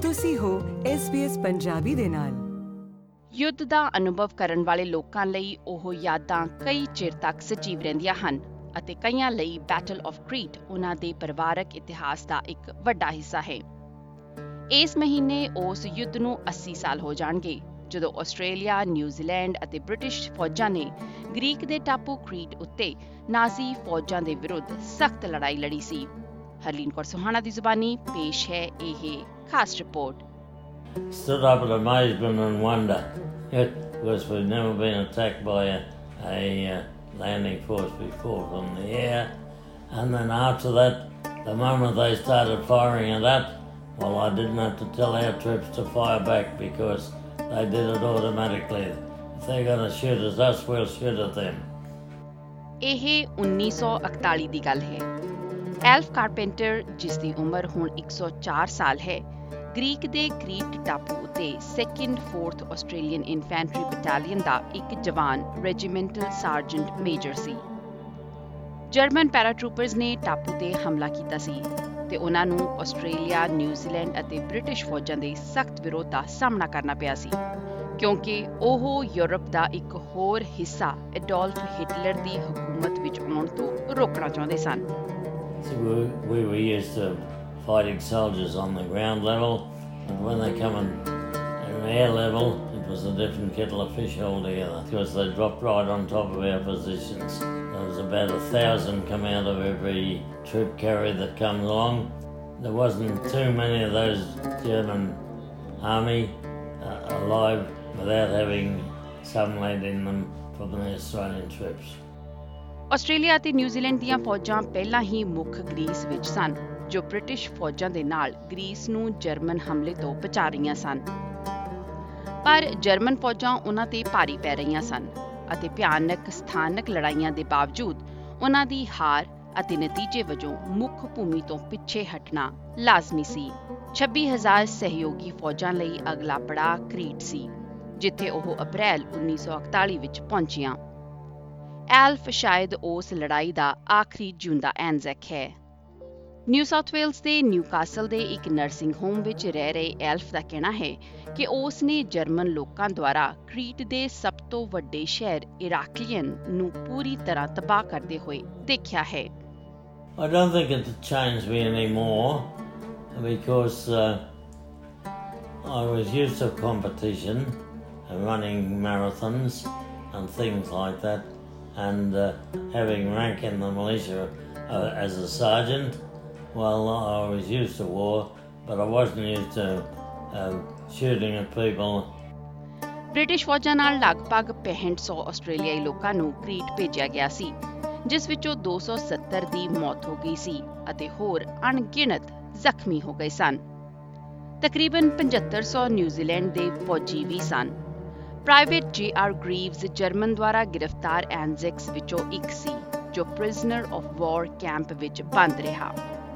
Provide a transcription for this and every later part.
ਤੁਸੀਂ ਹੋ SBS ਪੰਜਾਬੀ ਦੇ ਨਾਲ। ਯੁੱਧ ਦਾ ਅਨੁਭਵ ਕਰਨ ਵਾਲੇ ਲੋਕਾਂ ਲਈ ਉਹ ਯਾਦਾਂ ਕਈ ਚਿਰ ਤੱਕ ਸਜੀਵ ਰਹਿੰਦੀਆਂ ਹਨ ਅਤੇ ਕਈਆਂ ਲਈ ਬੈਟਲ ਆਫ ਕ੍ਰੀਟ ਉਹਨਾਂ ਦੇ ਪਰਿਵਾਰਕ ਇਤਿਹਾਸ ਦਾ ਇੱਕ ਵੱਡਾ ਹਿੱਸਾ ਹੈ। ਇਸ ਮਹੀਨੇ ਉਸ ਯੁੱਧ ਨੂੰ 80 ਸਾਲ ਹੋ ਜਾਣਗੇ ਜਦੋਂ ਆਸਟ੍ਰੇਲੀਆ, ਨਿਊਜ਼ੀਲੈਂਡ ਅਤੇ ਬ੍ਰਿਟਿਸ਼ ਫੌਜਾਂ ਨੇ ਗ੍ਰੀਕ ਦੇ ਟਾਪੂ ਕ੍ਰੀਟ ਉੱਤੇ ਨਾਜ਼ੀ ਫੌਜਾਂ ਦੇ ਵਿਰੁੱਧ ਸਖਤ ਲੜਾਈ ਲੜੀ ਸੀ। ਹਰਲੀਨ ਕੌਰ ਸੁਹਾਣਾ ਦੀ ਜ਼ੁਬਾਨੀ ਪੇਸ਼ ਹੈ ਇਹ ਖਾਸ report. Stood up in amazement and wonder because we'd never been attacked by a landing force before from the air. And then after that, the moment they started firing at that, well, I didn't have to tell our troops to fire back because they did it automatically. If they're going to shoot at us, we'll shoot at them. ਇਹ 1941 ਦੀ ਗੱਲ ਹੈ। ਐਲਫ carpenter, ਜਿਸ ਦੀ ਉਮਰ ਹੁਣ 104 ਸਾਲ ਹੈ, Greek ਦੇ Crete ਟਾਪੂ ਉੱਤੇ 2nd 4th Australian infantry battalion ਦਾ ਇੱਕ ਜਵਾਨ ਰੈਜੀਮੈਂਟਲ ਸਾਰਜੈਂਟ ਮੇਜਰ ਸੀ। ਜਰਮਨ ਪੈਰਾਟਰੂਪਰਸ ਨੇ ਟਾਪੂ ਤੇ ਹਮਲਾ ਕੀਤਾ ਸੀ ਤੇ ਉਹਨਾਂ ਨੂੰ ਆਸਟ੍ਰੇਲੀਆ, ਨਿਊਜ਼ੀਲੈਂਡ ਅਤੇ ਬ੍ਰਿਟਿਸ਼ ਫੌਜਾਂ ਦੇ ਸਖਤ ਵਿਰੋਧ ਦਾ ਸਾਹਮਣਾ ਕਰਨਾ ਪਿਆ ਸੀ ਕਿਉਂਕਿ ਉਹ ਯੂਰਪ ਦਾ ਇੱਕ ਹੋਰ ਹਿੱਸਾ ਐਡੋਲਫ ਹਿਟਲਰ ਦੀ ਹਕੂਮਤ ਵਿੱਚ ਆਉਣ ਤੋਂ ਰੋਕਣਾ ਚਾਹੁੰਦੇ ਸਨ। We were used to fighting soldiers on the ground level, and when they come in air level, it was a different kettle of fish altogether because they dropped right on top of our positions. There was about 1,000 come out of every troop carrier that comes along. There wasn't too many of those German army alive without having some lead in them from the Australian troops. Australia ਅਤੇ New Zealand ਦੀਆਂ ਫੌਜਾਂ ਪਹਿਲਾਂ ਹੀ ਮੁੱਖ Greece ਵਿੱਚ ਸਨ ਜੋ British ਫੌਜਾਂ ਦੇ ਨਾਲ ਗ੍ਰੀਸ ਨੂੰ ਜਰਮਨ ਹਮਲੇ ਤੋਂ ਬਚਾ ਰਹੀਆਂ ਸਨ। ਪਰ ਜਰਮਨ ਫੌਜਾਂ ਉਹਨਾਂ ਤੇ ਭਾਰੀ ਪੈ ਰਹੀਆਂ ਸਨ ਅਤੇ ਭਿਆਨਕ ਸਥਾਨਕ ਲੜਾਈਆਂ ਦੇ ਬਾਵਜੂਦ ਉਹਨਾਂ ਦੀ ਹਾਰ ਅਤੇ ਨਤੀਜੇ ਵਜੋਂ ਮੁੱਖ ਭੂਮੀ ਤੋਂ ਪਿੱਛੇ ਹਟਣਾ ਲਾਜ਼ਮੀ ਸੀ। 26,000 ਸਹਿਯੋਗੀ ਫੌਜਾਂ ਲਈ ਅਗਲਾ ਪੜਾਅ ਕ੍ਰੀਟ ਸੀ ਜਿੱਥੇ ਉਹ ਅਪ੍ਰੈਲ 1941 ਵਿੱਚ ਪਹੁੰਚੀਆਂ। ਐਲਫ ਸ਼ਾਇਦ ਉਸ ਲੜਾਈ ਦਾ ਆਖਰੀ ਜਿਉਂਦਾ ਐਨਜ਼ੈਕ ਹੈ। ਨਿਊ ਸਾਊਥ ਵੇਲਜ਼ ਦੇ ਨਿਊਕਾਸਲ ਦੇ ਇੱਕ ਨਰਸਿੰਗ ਹੋਮ ਵਿੱਚ ਰਹਿ ਰਹੇ ਐਲਫ ਦਾ ਕਹਿਣਾ ਹੈ ਕਿ ਉਸ ਨੇ ਜਰਮਨ ਲੋਕਾਂ ਦੁਆਰਾ ਕ੍ਰੀਟ ਦੇ ਸਭ ਤੋਂ ਵੱਡੇ ਸ਼ਹਿਰ ਇਰਾਕਲੀਅਨ ਨੂੰ ਪੂਰੀ ਤਰ੍ਹਾਂ ਤਬਾਹ ਕਰਦੇ ਹੋਏ ਦੇਖਿਆ ਹੈ। I don't think it changed me anymore because I was used to competition and running marathons and things like that. And having rank in the militia as a sergeant, well, I was used to war, but I wasn't used to shooting at people. British ਫੌਜਾਂ ਨਾਲ ਲਗਭਗ 6500 ਆਸਟ੍ਰੇਲੀਆਈ ਲੋਕਾਂ ਨੂੰ Crete ਭੇਜਿਆ ਗਿਆ ਸੀ ਜਿਸ ਵਿੱਚੋਂ 270 ਦੀ ਮੌਤ ਹੋ ਗਈ ਸੀ ਅਤੇ ਹੋਰ ਅਣਗਿਣਤ ਜ਼ਖਮੀ ਹੋ ਗਏ ਸਨ। ਤਕਰੀਬਨ 7500 ਨਿਊਜ਼ੀਲੈਂਡ ਦੇ ਫੌਜੀ ਵੀ ਸਨ। Private J.R. ਗ੍ਰੀਵਜ਼ ਜਰਮਨ ਦੁਆਰਾ ਗ੍ਰਿਫਤਾਰ ਐਨਜ਼ੈਕਸ ਵਿੱਚੋਂ ਇੱਕ ਸੀ ਜੋ ਪ੍ਰਿਜ਼ਨਰ ਆਫ ਵਾਰ ਕੈਂਪ ਵਿੱਚ ਬੰਦ ਰਿਹਾ।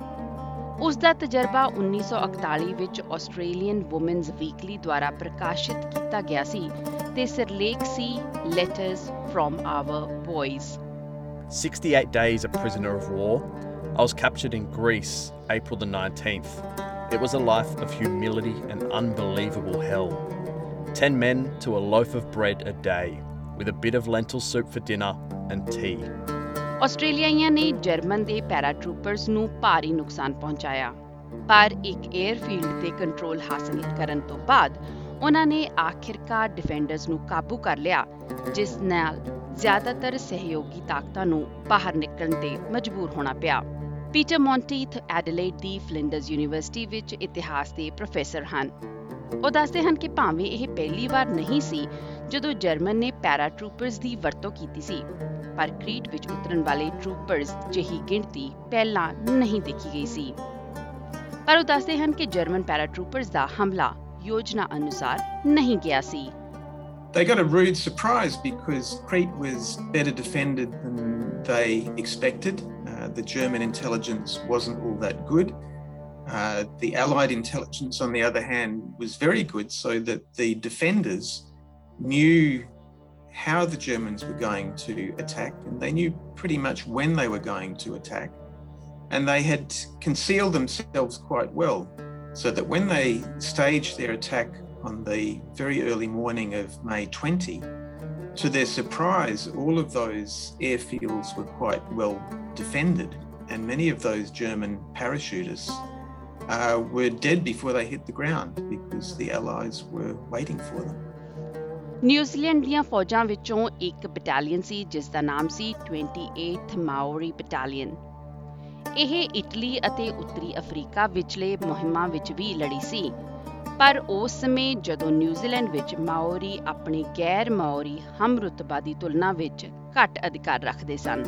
ਉਸ ਦਾ ਤਜਰਬਾ 1941 ਵਿੱਚ ਆਸਟ੍ਰੇਲੀਅਨ ਵੂਮਨਜ਼ ਵੀਕਲੀ ਦੁਆਰਾ ਪ੍ਰਕਾਸ਼ਿਤ ਕੀਤਾ ਗਿਆ ਸੀ ਤੇ ਸਿਰਲੇਖ ਸੀ letters from our boys. 68 days a prisoner of war. I was captured in Greece, April the 19th. It was a life of humility and unbelievable hell. 10 men to a loaf of bread a day, with a bit of lentil soup for dinner and tea. ਆਸਟ੍ਰੇਲੀਆਈਆਂ ਨੇ German ਦੇ ਪੈਰਾਟਰੂਪਰਸ ਨੂੰ ਭਾਰੀ ਨੁਕਸਾਨ ਪਹੁੰਚਾਇਆ ਪਰ ਇੱਕ 에ਅਰਫੀਲਡ ਤੇ ਕੰਟਰੋਲ ਹਾਸਲ ਕਰਨ ਤੋਂ ਬਾਅਦ ਉਹਨਾਂ ਨੇ ਆਖਿਰਕਾਰ ਡਿਫੈਂਡਰਸ ਨੂੰ ਕਾਬੂ ਕਰ ਲਿਆ ਜਿਸ ਨਾਲ ਜ਼ਿਆਦਾਤਰ ਸਹਿਯੋਗੀ ਤਾਕਤਾਂ ਨੂੰ ਬਾਹਰ ਨਿਕਲਣ ਤੇ ਮਜਬੂਰ ਹੋਣਾ ਪਿਆ। ਪੀਟਰ ਮੌਂਟੀਥ ਐਡਲੇਡ ਦੀ ਫਲਿੰਡਰਸ ਯੂਨੀਵਰਸਿਟੀ ਵਿੱਚ ਇਤਿਹਾਸ ਦੇ ਪ੍ਰੋਫੈਸਰ ਹਨ। ਉਹ ਦੱਸਦੇ ਹਨ ਕਿ ਭਾਵੇਂ ਇਹ ਪਹਿਲੀ ਵਾਰ ਨਹੀਂ ਸੀ ਜਦੋਂ ਜਰਮਨ ਨੇ ਪੈਰਾਟਰੂਪਰਸ ਦੀ ਵਰਤੋਂ ਕੀਤੀ ਸੀ ਪਰ ਕ੍ਰੀਟ ਵਿੱਚ ਉਤਰਨ ਵਾਲੇ ਟਰੂਪਰਸ ਜਿਹੀ ਗਿਣਤੀ ਪਹਿਲਾਂ ਨਹੀਂ ਦੇਖੀ ਗਈ ਸੀ। ਪਰ ਉਹ ਦੱਸਦੇ ਹਨ ਕਿ ਜਰਮਨ ਪੈਰਾਟਰੂਪਰਸ ਦਾ ਹਮਲਾ ਯੋਜਨਾ ਅਨੁਸਾਰ ਨਹੀਂ ਗਿਆ ਸੀ। They got a rude surprise because Crete was better defended than they expected. The German intelligence wasn't all that good. The Allied intelligence, on the other hand, was very good, so that the defenders knew how the Germans were going to attack, and they knew pretty much when they were going to attack. And they had concealed themselves quite well. so that when they staged their attack on the very early morning of May 20, to their surprise, all of those airfields were quite well defended, and many of those German parachutists were dead before they hit the ground because the Allies were waiting for them. New Zealand ਦੀਆਂ ਫੌਜਾਂ ਵਿੱਚੋਂ ਇੱਕ battalion ਸੀ ਜਿਸ ਦਾ ਨਾਮ ਸੀ 28th Maori battalion. ਇਹ ਇਟਲੀ ਅਤੇ ਉੱਤਰੀ ਅਫਰੀਕਾ ਵਿਚਲੇ ਮੁਹਿੰਮਾਂ ਵਿੱਚ ਵੀ ਲੜੀ ਸੀ, ਪਰ ਉਸ ਸਮੇਂ ਜਦੋਂ ਨਿਊਜ਼ੀਲੈਂਡ ਵਿੱਚ ਮਾਓਰੀ ਆਪਣੇ ਗੈਰ ਮਾਓਰੀ ਹਮਰੁਤਬਾ ਦੀ ਤੁਲਨਾ ਵਿੱਚ ਘੱਟ ਅਧਿਕਾਰ ਰੱਖਦੇ ਸਨ,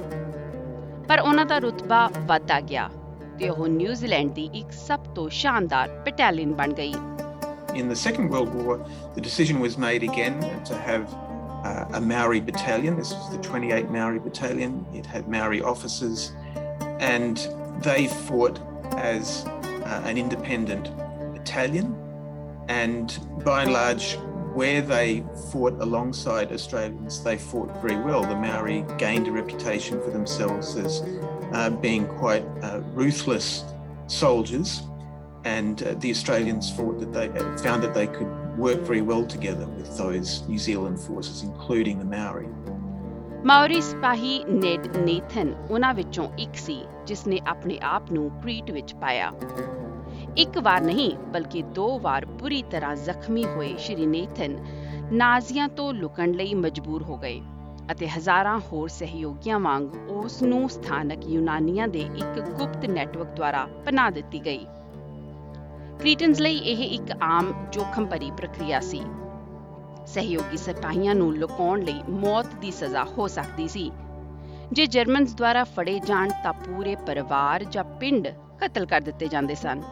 ਪਰ ਉਹਨਾਂ ਦਾ ਰੁਤਬਾ ਵੱਧਦਾ ਗਿਆ ਤੇ ਉਹ ਨਿਊਜ਼ੀਲੈਂਡ ਦੀ ਇੱਕ ਸਭ ਤੋਂ ਸ਼ਾਨਦਾਰ ਬਟਾਲੀਅਨ ਬਣ ਗਈ। In the Second World War, the decision was made again to have a Maori battalion. This was the 28 Maori Battalion. It had Maori officers, and they fought as an independent battalion. And by and large, where they fought alongside Australians, they fought very well. The Maori gained a reputation for themselves as being quite ruthless soldiers. And the Australians found that they could work very well together with those New Zealand forces, including the Maori. Maori ਸਿਪਾਹੀ Ned Nathan ਉਹਨਾਂ ਵਿੱਚੋਂ ਇੱਕ ਸੀ ਜਿਸ ਨੇ ਆਪਣੇ ਆਪ ਨੂੰ Crete ਵਿੱਚ ਪਾਇਆ। ਇੱਕ ਵਾਰ ਨਹੀਂ ਬਲਕਿ 2 ਵਾਰ ਬੁਰੀ ਤਰ੍ਹਾਂ ਜ਼ਖਮੀ ਹੋਏ ਸ਼੍ਰੀ ਨੇਥਨ ਨਾਜ਼ੀਆਂ ਤੋਂ ਲੁਕਣ ਲਈ ਮਜਬੂਰ ਹੋ ਗਏ ਅਤੇ ਹਜ਼ਾਰਾਂ ਹੋਰ ਸਹਿਯੋਗੀਆਂ ਵਾਂਗ ਉਸ ਨੂੰ ਸਥਾਨਕ ਯੂਨਾਨੀਆਂ ਦੇ ਇੱਕ ਗੁਪਤ ਨੈਟਵਰਕ ਦੁਆਰਾ ਪਨਾਹ ਦਿੱਤੀ ਗਈ। ਕ੍ਰੀਟਨਸ ਲਈ ਇਹ ਇੱਕ ਆਮ ਜੋਖਮ ਭਰੀ ਪ੍ਰਕਿਰਿਆ ਸੀ। ਸਹਿਯੋਗੀ ਸਿਪਾਹੀਆਂ ਨੂੰ ਲੁਕਾਉਣ ਲਈ ਮੌਤ ਦੀ ਸਜ਼ਾ ਹੋ ਸਕਦੀ ਸੀ। ਜੇ ਜਰਮਨਸ ਦੁਆਰਾ ਫੜੇ ਜਾਣ ਤਾਂ ਪੂਰੇ ਪਰਿਵਾਰ ਜਾਂ ਪਿੰਡ ਕਤਲ ਕਰ ਦਿੱਤੇ ਜਾਂਦੇ ਸਨ।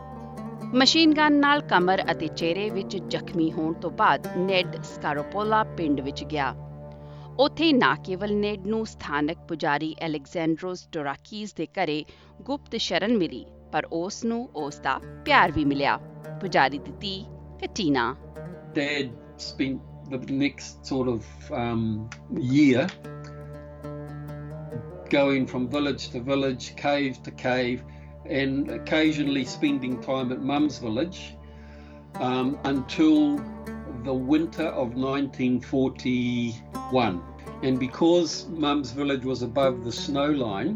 ਮਸ਼ੀਨ ਗਨ ਨਾਲ ਕਮਰ ਅਤੇ ਚਿਹਰੇ ਵਿੱਚ ਜ਼ਖਮੀ ਹੋਣ ਤੋਂ ਬਾਅਦ ਨੈਡ ਸਕਾਰੋਪੋਲਾ ਪਿੰਡ ਵਿੱਚ ਗਿਆ। ਉੱਥੇ ਨਾ ਕੇਵਲ ਨੈਡ ਨੂੰ ਸਥਾਨਕ ਪੁਜਾਰੀ ਐਲੈਗਜ਼ੈਂਡਰੋਸ ਡੋਰਾਕੀਸ ਦੇ ਘਰੇ ਗੁਪਤ ਸ਼ਰਨ ਮਿਲੀ, ਪਰ ਉਸ ਨੂੰ ਉਸ ਦਾ ਪਿਆਰ ਵੀ ਮਿਲਿਆ, ਪੁਜਾਰੀ ਦੀ ਧੀ ਕਟੀਨਾ। Dad spent the next sort of year going from village to village, cave to cave, and occasionally spending time at Mum's village until the winter of 1941. And because Mum's village was above the snow line,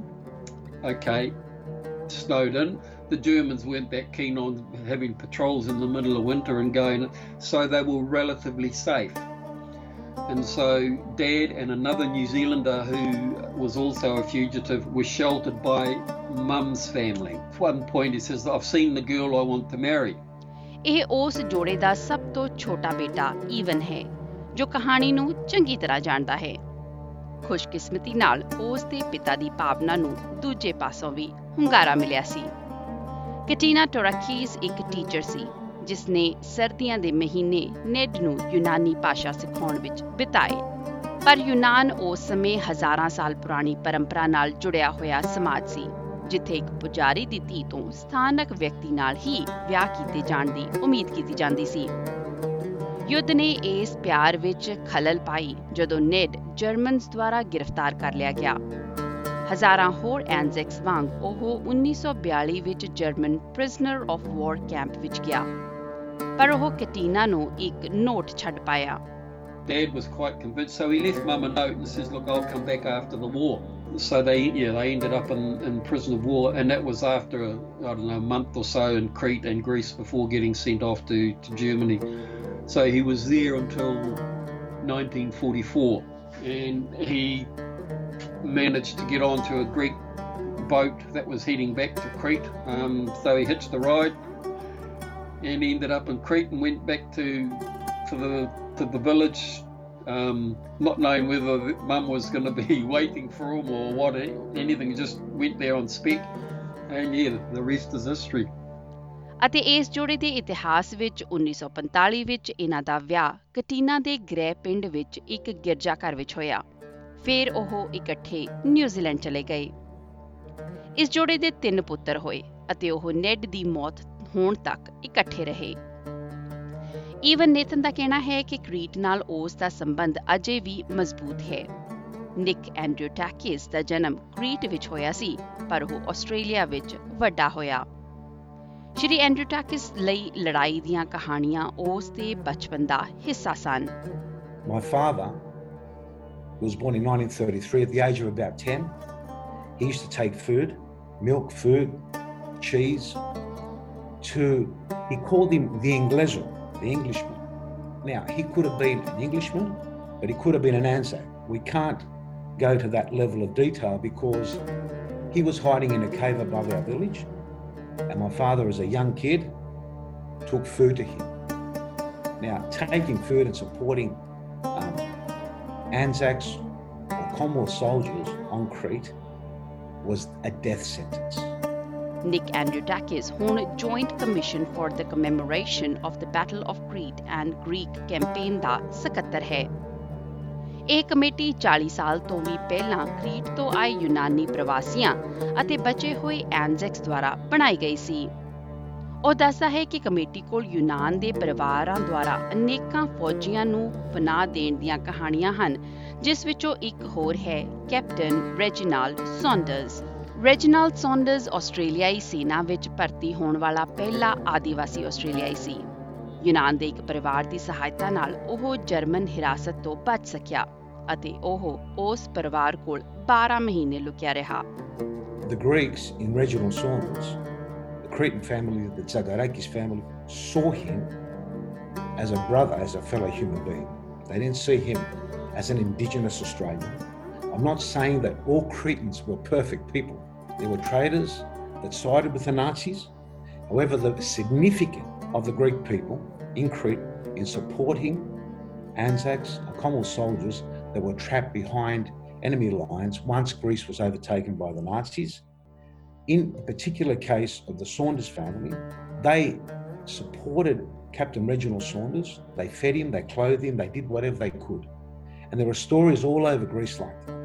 snowed in, the Germans weren't that keen on having patrols in the middle of winter and going, so they were relatively safe. And so Dad and another New Zealander who was also a fugitive were sheltered by Mum's family. At one point he says, I've seen the girl I want to marry. ਇਹ ਉਸ ਜੋੜੇ ਦਾ ਸਭ ਤੋਂ ਛੋਟਾ ਬੇਟਾ even ਹੈ ਜੋ ਕਹਾਣੀ ਨੂੰ ਚੰਗੀ ਤਰ੍ਹਾਂ ਜਾਣਦਾ ਹੈ। ਖੁਸ਼ਕਿਸਮਤੀ ਨਾਲ ਉਸ ਦੇ ਪਿਤਾ ਦੀ ਭਾਵਨਾ ਨੂੰ ਦੂਜੇ ਪਾਸੋਂ ਵੀ ਹੁੰਗਾਰਾ ਮਿਲਿਆ ਸੀ। ਕਟੀਨਾ ਟੋਰਾਕੀਸ ਇੱਕ ਟੀਚਰ ਸੀ ਜਿਸ ਨੇ ਸਰਦੀਆਂ ਦੇ ਮਹੀਨੇ ਨੈਡ ਨੂੰ ਯੂਨਾਨੀ ਭਾਸ਼ਾ ਸਿਖਾਉਣ ਵਿੱਚ ਬਿਤਾਏ, ਪਰ ਯੂਨਾਨ ਉਸ ਸਮੇਂ ਹਜ਼ਾਰਾਂ ਸਾਲ ਪੁਰਾਣੀ ਪਰੰਪਰਾ ਨਾਲ ਜੁੜਿਆ ਹੋਇਆ ਸਮਾਜ ਸੀ ਜਿੱਥੇ ਇੱਕ ਪੁਜਾਰੀ ਦੀ ਧੀ ਤੋਂ ਸਥਾਨਕ ਵਿਅਕਤੀ ਨਾਲ ਹੀ ਵਿਆਹ ਕੀਤੇ ਜਾਣ ਦੀ ਉਮੀਦ ਕੀਤੀ ਜਾਂਦੀ ਸੀ। ਯੁੱਧ ਨੇ ਇਸ ਪਿਆਰ ਵਿੱਚ ਖਲਲ ਪਾਈ ਜਦੋਂ ਨੈਡ ਜਰਮਨਸ ਦੁਆਰਾ ਗ੍ਰਿਫਤਾਰ ਕਰ ਲਿਆ ਗਿਆ। ਹਜ਼ਾਰਾਂ ਹੋਰ ਐਨਜ਼ੈਕਸ ਵਾਂਗ ਉਹ 1942 ਵਿੱਚ German prisoner of war camp ਵਿੱਚ ਗਿਆ, ਪਰ ਉਹ ਕਟੀਨਾ ਨੂੰ ਇੱਕ ਨੋਟ ਛੱਡ ਪਾਇਆ। Dad was quite convinced, so he left Mum a note and says, look, I'll come back after the war. So they ended up in prison of war, and that was after a month or so in Crete and Greece before getting sent off to Germany. So he was there until 1944, and he managed to get onto a Greek boat that was heading back to Crete. So he hitched the ride and ended up in Crete and went back to the village, not knowing whether Mum was going to be waiting for him or what, anything, just went there on spec, and the rest is history. ਅਤੇ ਇਸ ਜੋੜੇ ਦੇ ਇਤਿਹਾਸ ਵਿੱਚ 1945 ਵਿੱਚ ਇਹਨਾਂ ਦਾ ਵਿਆਹ ਕਟੀਨਾ ਦੇ ਗ੍ਰਹਿ ਪਿੰਡ ਵਿੱਚ ਇੱਕ ਗਿਰਜਾਘਰ ਵਿੱਚ ਹੋਇਆ। ਫਿਰ ਉਹ ਇਕੱਠੇ ਨਿਊਜ਼ੀਲੈਂਡ ਚਲੇ ਗਏ। ਇਸ ਜੋੜੇ ਦੇ 3 ਪੁੱਤਰ ਹੋਏ ਅਤੇ ਉਹ ਨੈਡ ਦੀ ਮੌਤ ਹੋਣ ਤੱਕ ਇਕੱਠੇ ਰਹੇ। ਈਵਨ ਨੇਥਨ ਦਾ ਕਹਿਣਾ ਹੈ ਕਿ ਕ੍ਰੀਟ ਨਾਲ ਉਸ ਦਾ ਸੰਬੰਧ ਅਜੇ ਵੀ ਮਜ਼ਬੂਤ ਹੈ। ਨਿਕ ਐਂਡਰੂ ਟੈਕਿਸ ਦਾ ਜਨਮ ਕ੍ਰੀਟ ਵਿੱਚ ਹੋਇਆ ਸੀ, ਪਰ ਉਹ ਆਸਟ੍ਰੇਲੀਆ ਵਿੱਚ ਵੱਡਾ ਹੋਇਆ। ਸ਼੍ਰੀ ਐਂਡਰੂਟੈਕਿਸ ਲਈ ਲੜਾਈ ਦੀਆਂ ਕਹਾਣੀਆਂ ਉਸ ਦੇ ਬਚਪਨ ਦਾ ਹਿੱਸਾ ਸਨ। My father was born in 1933 at the age of about 10. He used to take food, milk, food, cheese, he called him the Ingleser, the Englishman. Now, he could have been an Englishman, but he could have been an Anzac. We can't go to that level of detail because he was hiding in a cave above our village, and my father, as a young kid, took food to him. Now, taking food and supporting Anzacs or Commonwealth soldiers on Crete was a death sentence. Nick Andreotakis ਹੁਣ Joint Commission for the Commemoration of the Battle of Crete and Greek Campaign ਦਾ ਸਕੱਤਰ ਹੈ। ਇਹ committee 40 ਸਾਲ ਤੋਂ ਵੀ ਪਹਿਲਾਂ Crete ਤੋਂ ਆਏ ਯੂਨਾਨੀ ਪ੍ਰਵਾਸੀਆਂ ਅਤੇ ਬਚੇ ਹੋਏ ਐਨਜ਼ੈਕਸ ਦੁਆਰਾ ਬਣਾਈ ਗਈ ਸੀ। ਉਹ ਦੱਸਦਾ ਹੈ ਕਿ ਕਮੇਟੀ ਕੋਲ ਯੂਨਾਨ ਦੇ ਪਰਿਵਾਰਾਂ ਦੁਆਰਾ ਅਨੇਕਾਂ ਫੌਜੀਆਂ ਨੂੰ ਪਨਾਹ ਦੇਣ ਦੀਆਂ ਕਹਾਣੀਆਂ ਹਨ, ਜਿਸ ਵਿੱਚੋਂ ਇੱਕ ਹੋਰ ਹੈ ਕੈਪਟਨ ਰੈਜੀਨਾਲਡ ਸੌਂਡਰਸ। ਰੈਜੀਨਾਲਡ ਸੌਂਡਰਸ ਆਸਟ੍ਰੇਲੀਆਈ ਸੈਨਾ ਵਿੱਚ ਭਰਤੀ ਹੋਣ ਵਾਲਾ ਪਹਿਲਾ ਆਦੀਵਾਸੀ ਆਸਟ੍ਰੇਲੀਆਈ ਸੀ। ਯੂਨਾਨ ਦੇ ਇੱਕ ਪਰਿਵਾਰ ਦੀ ਸਹਾਇਤਾ ਨਾਲ ਉਹ ਜਰਮਨ ਹਿਰਾਸਤ ਤੋਂ ਬਚ ਸਕਿਆ ਅਤੇ ਉਹ ਉਸ ਪਰਿਵਾਰ ਕੋਲ 12 ਮਹੀਨੇ ਲੁਕਿਆ ਰਿਹਾ। The Greeks in Reginald Saunders, the Cretan family, the Zagorakis family, saw him as a brother, as a fellow human being. They didn't see him as an Indigenous Australian. I'm not saying that all Cretans were perfect people. There were traitors that sided with the Nazis. However, the significance of the Greek people in Crete in supporting Anzacs and Commonwealth soldiers that were trapped behind enemy lines once Greece was overtaken by the Nazis. In the particular case of the Saunders family, they supported Captain Reginald Saunders. They fed him, they clothed him, they did whatever they could. And there are stories all over Greece like that.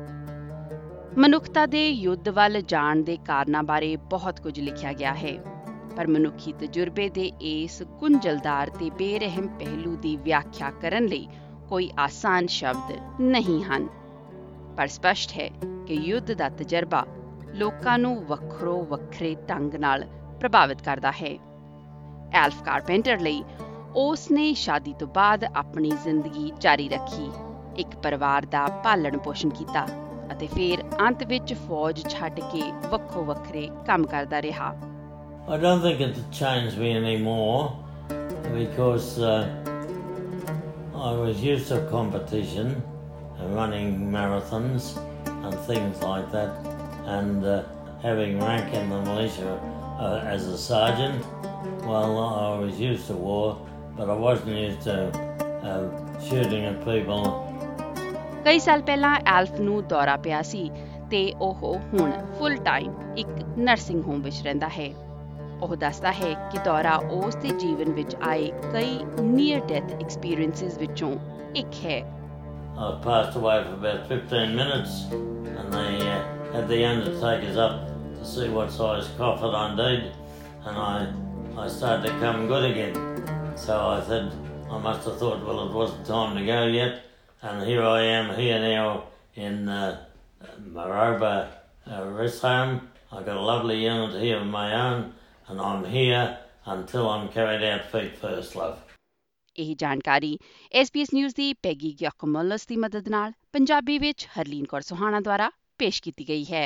ਮਨੁੱਖਤਾ ਦੇ ਯੁੱਧ ਵੱਲ ਜਾਣ ਦੇ ਕਾਰਨਾਂ ਬਾਰੇ ਬਹੁਤ ਕੁਝ ਲਿਖਿਆ ਗਿਆ ਹੈ, ਪਰ ਮਨੁੱਖੀ ਤਜਰਬੇ ਦੇ ਇਸ ਗੁੰਝਲਦਾਰ ਤੇ ਬੇਰਹਿਮ ਪਹਿਲੂ ਦੀ ਵਿਆਖਿਆ ਕਰਨ ਲਈ ਕੋਈ ਆਸਾਨ ਸ਼ਬਦ ਨਹੀਂ ਹਨ। ਪਰ ਸਪਸ਼ਟ ਹੈ ਕਿ ਯੁੱਧ ਦਾ ਤਜਰਬਾ ਲੋਕਾਂ ਨੂੰ ਵੱਖਰੋ ਵੱਖਰੇ ਢੰਗ ਨਾਲ ਪ੍ਰਭਾਵਿਤ ਕਰਦਾ ਹੈ। ਐਲਫ ਕਾਰਪੈਂਟਰ ਲਈ ਉਸ ਨੇ ਸ਼ਾਦੀ ਤੋਂ ਬਾਅਦ ਆਪਣੀ ਜ਼ਿੰਦਗੀ ਜਾਰੀ ਰੱਖੀ, ਇੱਕ ਪਰਿਵਾਰ ਦਾ ਪਾਲਣ ਪੋਸ਼ਣ ਕੀਤਾ ਅਤੇ ਫਿਰ ਅੰਤ ਵਿੱਚ ਫੌਜ ਛੱਡ ਕੇ ਵੱਖੋ ਵੱਖਰੇ ਕੰਮ ਕਰਦਾ ਰਿਹਾ। I don't think it's changed me anymore because I was used to competition, running marathons and things like that, and having rank in the militia as a sergeant. Well, I was used to war, but I wasn't used to shooting at people. ਕਈ ਸਾਲ ਪਹਿਲਾਂ ਐਲਫ ਨੂੰ ਦੌਰਾ ਪਿਆ ਸੀ ਤੇ ਉਹ ਹੁਣ full time ਇੱਕ ਨਰਸਿੰਗ ਹੋਮ ਵਿੱਚ ਰਹਿੰਦਾ ਹੈ। ਉਹ ਦੱਸਦਾ ਹੈ ਕਿ ਦੌਰਾ ਉਸ ਦੇ ਜੀਵਨ ਵਿੱਚ ਆਏ ਕਈ ਨੀਅਰ ਡੈਥ ਐਕਸਪੀਰੀਐਂਸਿਸ ਵਿੱਚੋਂ ਇੱਕ ਹੈ। I passed away for about 15 minutes and they had the undertakers up to see what size coffin I need, and I started to come good again. So I said, I must have thought, well, it wasn't time to go yet. And here I am here now in Maroba Rest Home. I've got a lovely unit here of my own, and I'm here until I'm carried out feet first, love. ਇਹ ਜਾਣਕਾਰੀ SBS news ਦੀ ਪੈਗੀ ਗਿਆਕੋਮੋਲਸ ਦੀ ਮਦਦ ਨਾਲ ਪੰਜਾਬੀ ਵਿੱਚ ਹਰਲੀਨ ਕੌਰ ਸੁਹਾਣਾ ਦੁਆਰਾ ਪੇਸ਼ ਕੀਤੀ ਗਈ ਹੈ।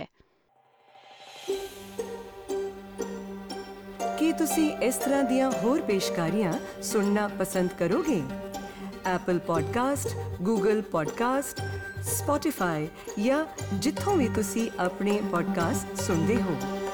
ਕੀ ਤੁਸੀਂ ਇਸ ਤਰ੍ਹਾਂ ਦੀਆਂ ਹੋਰ ਪੇਸ਼ਕਾਰੀਆਂ ਸੁਣਨਾ ਪਸੰਦ ਕਰੋਗੇ? Apple podcast, Google podcast, Spotify ਜਾਂ ਜਿੱਥੋਂ ਵੀ ਤੁਸੀਂ ਆਪਣੇ ਪੋਡਕਾਸਟ ਸੁਣਦੇ ਹੋ।